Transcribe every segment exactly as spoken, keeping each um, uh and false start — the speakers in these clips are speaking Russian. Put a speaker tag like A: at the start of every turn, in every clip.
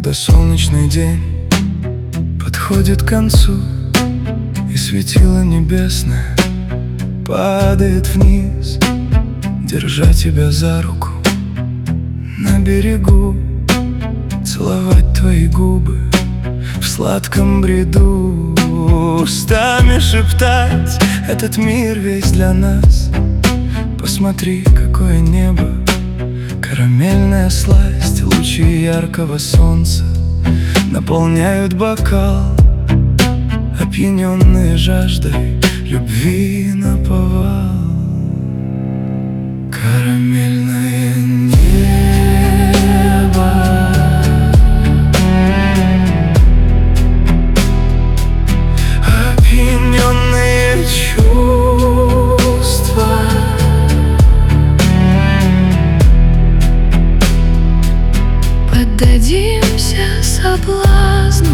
A: Когда солнечный день подходит к концу, и светило небесное падает вниз, держа тебя за руку на берегу, целовать твои губы в сладком бреду, устами шептать: этот мир весь для нас. Посмотри, какое небо, карамельная сласть, лучи яркого солнца наполняют бокал, опьяненные жаждой любви наповал. Карамельное небо, опьяненные чувства,
B: поддадимся соблазну.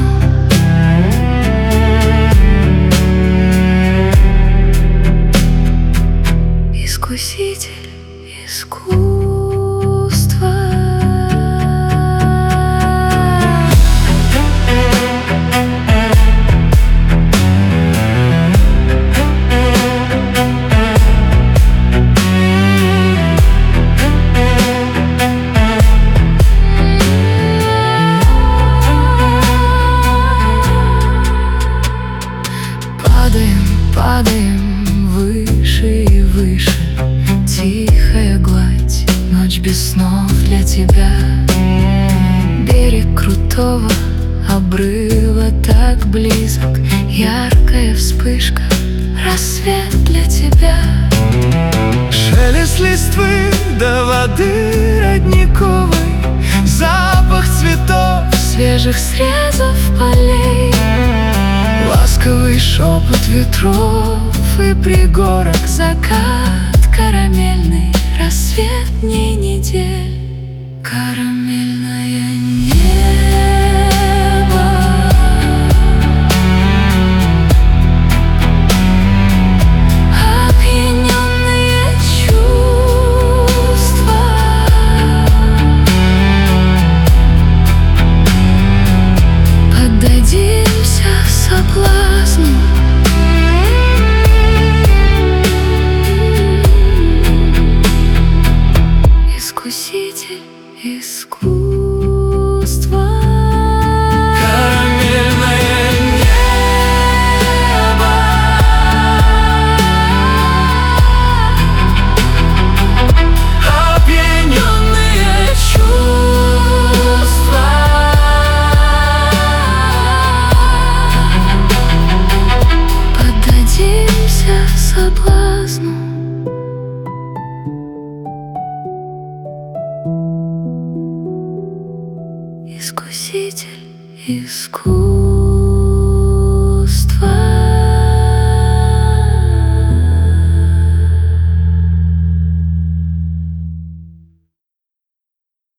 B: Искуситель искусства. Падаем, падаем выше и выше, тихая гладь, ночь без снов для тебя. Берег крутого обрыва так близок, яркая вспышка, рассвет для тебя.
A: Шелест листвы до воды родниковой, запах цветов,
B: Свежих срезов полей,
A: ласковый шепот ветров
B: и пригорок, закат, карамельный рассвет дней недель. Карамельное небо, опьяненные чувства, поддадимся соблазну. Искуситель искусства.
A: Карамельное небо, опьяненные чувства,
B: Поддадимся соблазну. Искуситель искусства.